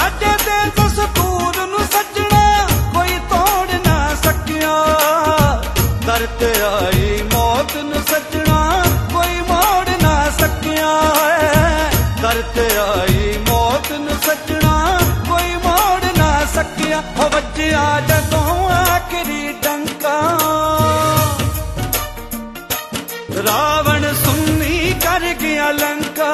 साडे ते दस्तूर नूं सजना कोई तोड़ ना सकिया। दर ते आई मौत नूं सजना कोई मोड़ ना सकिया है। दर ते आई मौत नूं सजना कोई मोड़ ना सकिया। हो वज्जिया जदों आखिरी डंका रावण सुन्नी कर गया लंका।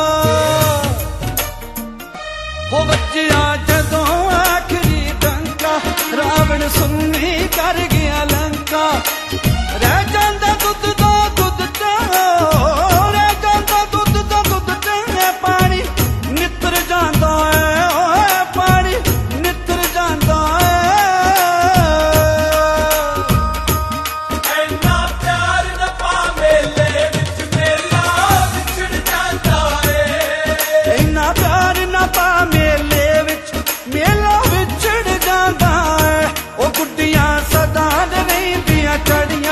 हो वज्जिया जदों आखिरी डंका रावण सुन्नी कर गया लंका। रह जांदा दुध दा दुध ते रह जांदा दुध दा दुध ते पानी नितर जांदा है पानी नितर जांदा है। इन्ना प्यार न पा मेले विच मेला विछड़ जांदा है। इन्ना प्यार ना पा मेले विच मेला विछड़ जांदा है। ओ गुड्डियां सदा रहिंदियां चढ़ियां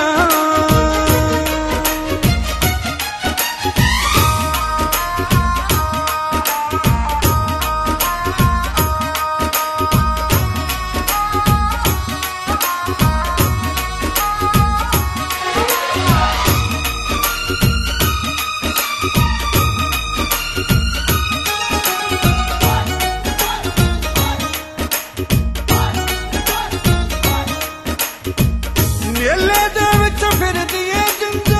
मेले दे विच फिरदिए जिंदा।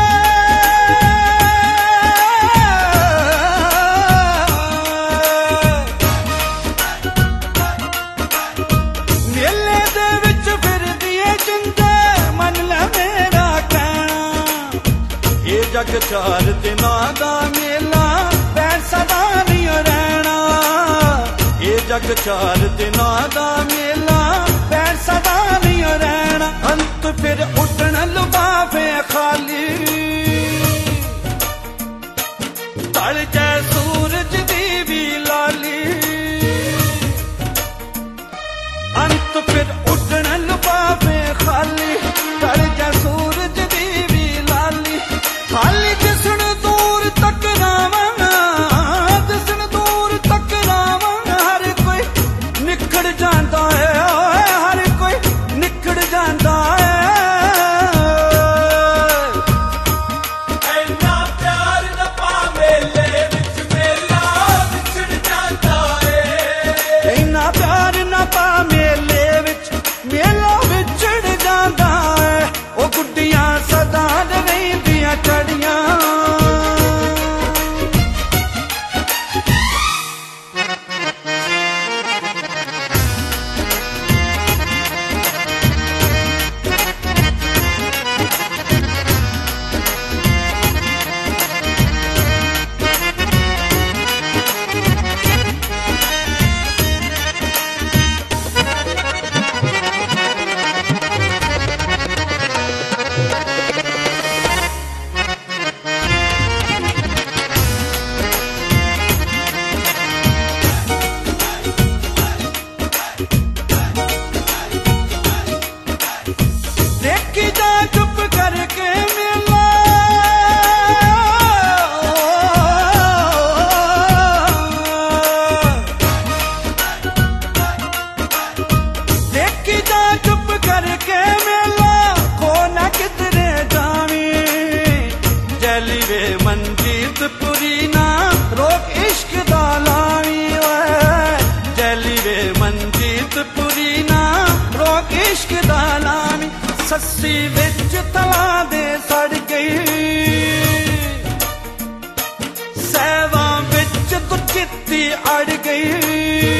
मेले दे विच फिरदिए जिंदा मन ले मेरा कहना। ये जग चार दिनां दा मेला भैण सदा नहीं रहना। ये जग चार दिनां दा मेला भैण सदा नहीं रहना। अंत फिर उठन लुभावे खाली तल जै सूरज दी भी लाली। अंत फिर उठन लुभावे खाली तल जै सूरज दी भी लाली। खाली जिसन दूर तक रावण जिसन दूर तक रावण हर कोई निखड़ जांदा है हर कोई निखड़ जांदा है। इन्ना प्यार न पा मेले विच मेला विछड़ जांदा है। इन्ना प्यार ना पा मेले विच मेला विछड़ जांदा है। ओ गुड्डियां सदा रहिंदियां चढ़ियां देखी जा चुप करके मेला। देखी जा चुप करके मेला खो न किधरे जावी। जैली वे मनजीत पुरी ना रोक इश्क दा लावी। जैली वे मनजीत पुरी ना रोक इश्क दा लावी। सस्सी विच तला दे सड़ गई सहवां विच तू चित्ती अड़ गई।